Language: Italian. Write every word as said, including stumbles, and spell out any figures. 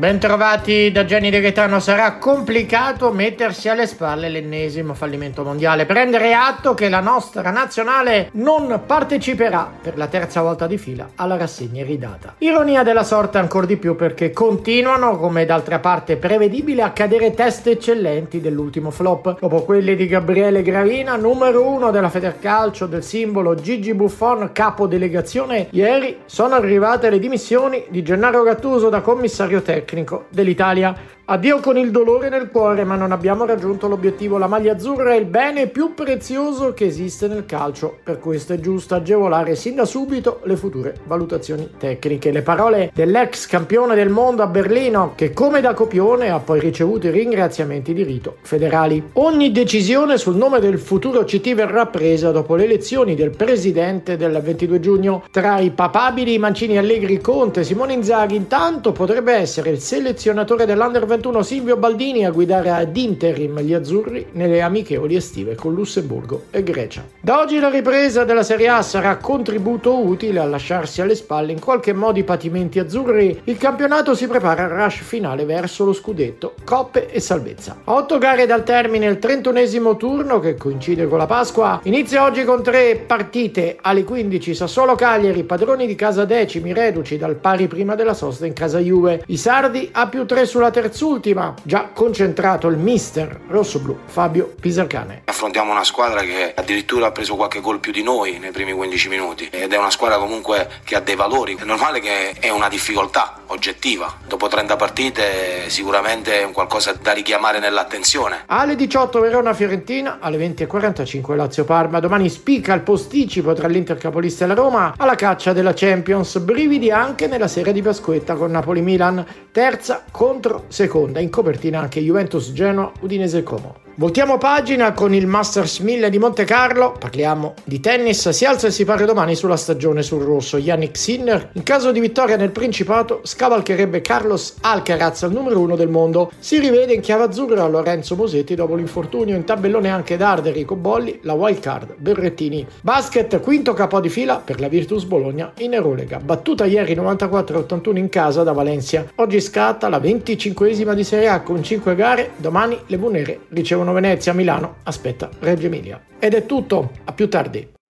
Bentrovati da Gianni De Gaetano. Sarà complicato mettersi alle spalle l'ennesimo fallimento mondiale, prendere atto che la nostra nazionale non parteciperà per la terza volta di fila alla rassegna iridata. Ironia della sorte ancor di più perché continuano, come d'altra parte prevedibile, a cadere teste eccellenti dell'ultimo flop. Dopo quelli di Gabriele Gravina, numero uno della Federcalcio, del simbolo Gigi Buffon, capo delegazione, ieri sono arrivate le dimissioni di Gennaro Gattuso da commissario tecnico dell'Italia. Addio con il dolore nel cuore, ma non abbiamo raggiunto l'obiettivo. La maglia azzurra è il bene più prezioso che esiste nel calcio, per questo è giusto agevolare sin da subito le future valutazioni tecniche. Le parole dell'ex campione del mondo a Berlino, che come da copione ha poi ricevuto i ringraziamenti di rito federali. Ogni decisione sul nome del futuro C T verrà presa dopo le elezioni del presidente del ventidue giugno. Tra i papabili Mancini, Allegri, Conte, Simone Inzaghi, intanto potrebbe essere il selezionatore dell'Under ventuno Silvio Baldini a guidare ad interim gli azzurri nelle amichevoli estive con Lussemburgo e Grecia. Da oggi la ripresa della Serie A sarà contributo utile a lasciarsi alle spalle in qualche modo i patimenti azzurri. Il campionato si prepara al rush finale verso lo scudetto, coppe e salvezza. A otto gare dal termine il trentunesimo turno, che coincide con la Pasqua, inizia oggi con tre partite. Alle quindici Sassuolo Cagliari, padroni di casa decimi, reduci dal pari prima della sosta in casa Juve. I sardi a più tre sulla terzultima, già concentrato il mister rossoblu Fabio Pisarcane. Affrontiamo una squadra che addirittura ha preso qualche gol più di noi nei primi quindici minuti ed è una squadra comunque che ha dei valori. È normale che è una difficoltà oggettiva. Dopo trenta partite sicuramente è un qualcosa da richiamare nell'attenzione. Alle diciotto Verona Fiorentina, alle venti e quarantacinque Lazio Parma. Domani spicca il posticipo tra l'Inter capolista e la Roma alla caccia della Champions. Brividi anche nella serie di Pasquetta con Napoli Milan, terza contro seconda, in copertina anche Juventus Genoa, Udinese Como. Voltiamo pagina con il Masters mille di Monte Carlo, parliamo di tennis. Si alza e si pare domani sulla stagione sul rosso. Yannick Sinner, in caso di vittoria nel Principato, scavalcherebbe Carlos Alcaraz al numero uno del mondo. Si rivede in chiave azzurra Lorenzo Musetti dopo l'infortunio, in tabellone anche Darderi, Cobolli, la wild card Berrettini. Basket, quinto capo di fila per la Virtus Bologna in Eurolega, battuta ieri novantaquattro a ottantuno in casa da Valencia. Oggi scatta la venticinquesima di Serie A con cinque gare, domani le Bunere ricevono Venezia, Milano aspetta Reggio Emilia. Ed è tutto, a più tardi.